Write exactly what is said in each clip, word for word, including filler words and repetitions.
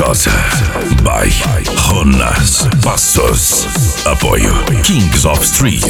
Caprichosa by Jonas Passos. Apoio Kings of Street.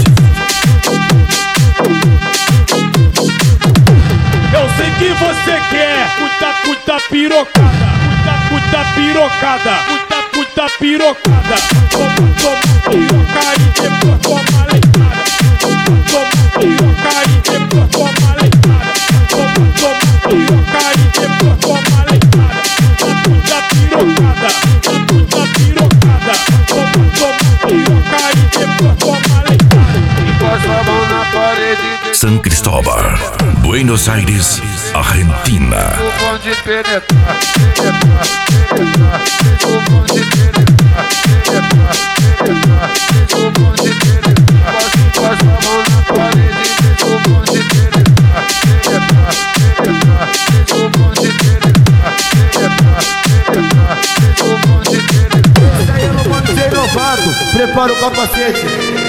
Eu sei que você quer puta, puta pirocada, puta, puta pirocada, puta, puta pirocada. Toma, toma piroca e depois toma leitada. Toma piroca e depois toma leitada. Toma, toma piroca e depois toma leitada. Puta pirocada, puta pirocada. Toma, toma piroca e depois toma leitada. Encosta a mão na parede. San Cristóbal, Buenos Aires, Argentina. O bom de penetrar, penetrar, penetrar. O bom de penetrar, penetrar, penetrar. O bom de penetrar. Encosta a mão na parede. O bom de penetrar, penetrar, penetrar. O bom de penetrar, penetrar, penetrar. O bom de penetrar. Esse aí eu não pode ser novato. Prepara o capacete.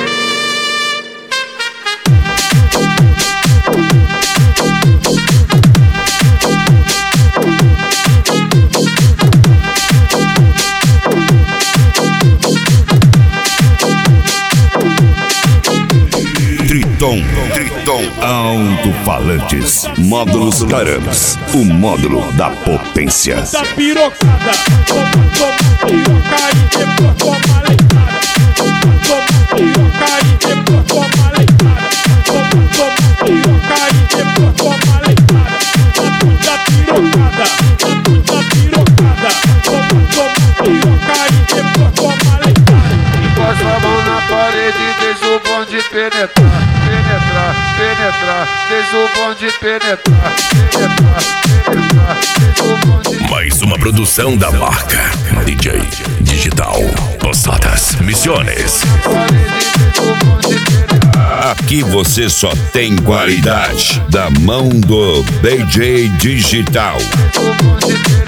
Triton, Triton, alto-falantes, módulos Caramas, o módulo da potência. Puta pirocada, toma, toma piroca e depois toma leitada. Toma piroca e depois toma leitada. Toma, toma piroca e depois toma leitada. Puta pirocada, puta pirocada. Toma, toma piroca e depois toma leitada. Encosta a mão na parede e deixa o bom de penetrar, penetrar, penetrar. Deixa o bom de penetrar, penetrar, penetrar. Deixa o bom de... Mais uma produção da marca D J Digital Posadas Misiones. Aqui você só tem qualidade da mão do D J Digital. Deixa o bom de penetrar.